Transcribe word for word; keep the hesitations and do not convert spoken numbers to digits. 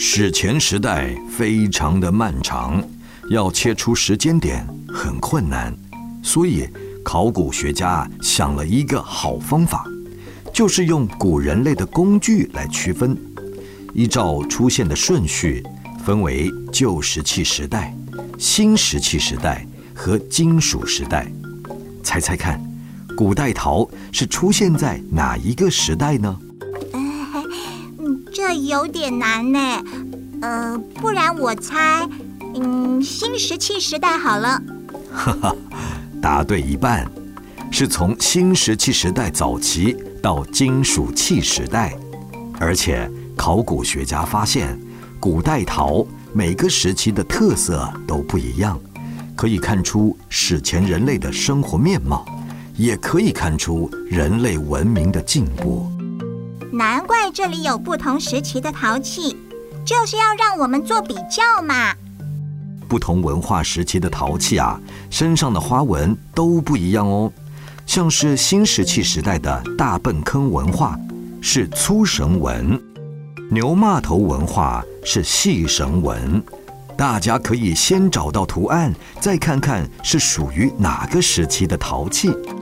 史前时代非常的漫长，要切出时间点很困难，所以考古学家想了一个好方法，就是用古人类的工具来区分，依照出现的顺序分为旧石器时代、新石器时代和金属时代。猜猜看，古代陶是出现在哪一个时代呢？ 这有点难呢，呃，不然我猜，嗯，新石器时代好了。 哈哈，答对一半，是从新石器时代早期到金属器时代，而且考古学家发现，古代陶每个时期的特色都不一样，可以看出史前人类的生活面貌，也可以看出人类文明的进步。 难怪这里有不同时期的陶器，就是要让我们做比较嘛。 不同文化时期的陶器啊，身上的花纹都不一样哦。像是新石器时代的大粪坑文化是粗绳纹，牛骂头文化是细绳纹。大家可以先找到图案，再看看是属于哪个时期的陶器。